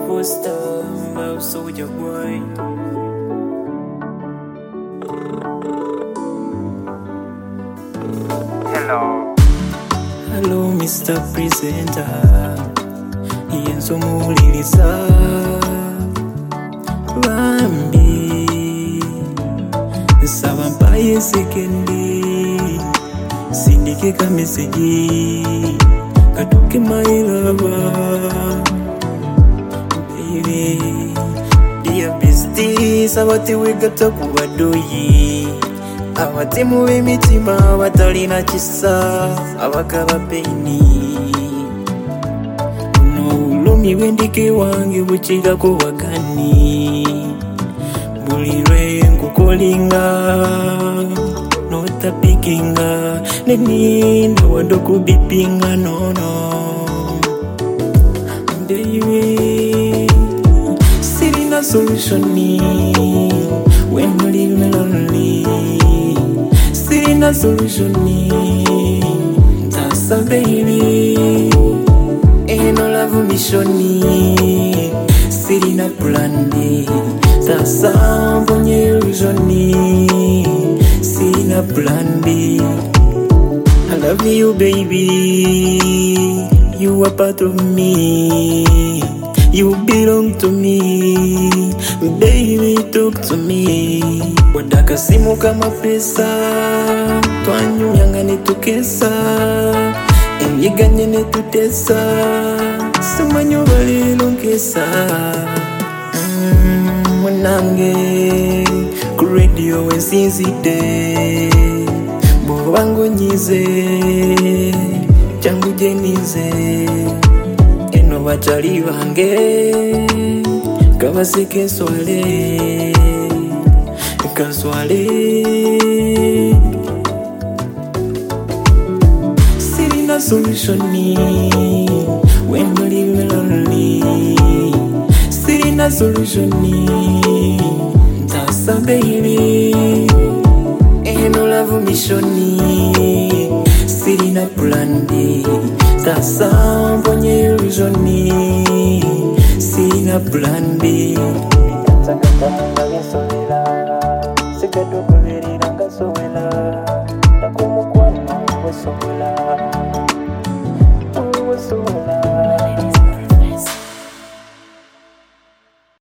poster, I'm soldier boy. Hello. Hello, Mr. Presenter. Yenso muliliza Bambi Saba mpaye sekendi Sindike ka meseji Katoke my lover Baby Dear bestie Sabati wegata kubadoyi Abatimu b'emitima batalina kisa abakaba peni Ulumi wendike wange buchigako wagani Bulirwe nkukolinga notapikinga neninda wadoku bipinga no Baby sirina solutioni when you leave me lonely Sirina solutioni Tasa baby Ain't no love missioni Sirina plan B Tasa mbonye illusioni Sirina plan B I love you baby You are part of me You belong to me Baby talk to me Wadaka simu kama pesa Twanyu yanga nitukesa Emyiganye netutesa Simanyo bali longesa Mwanange Ku radio wensinzide Bobango nyize Changu jenize Eno bachali bange Kabasike swale Kaswale Sirina solutioni When you leave me lonely Sirina solutioni Tasa baby Ain't no love missioni Sirina plan B Tasa mbonye illusioni Sirina plan B Sakata munga gensolera Sigado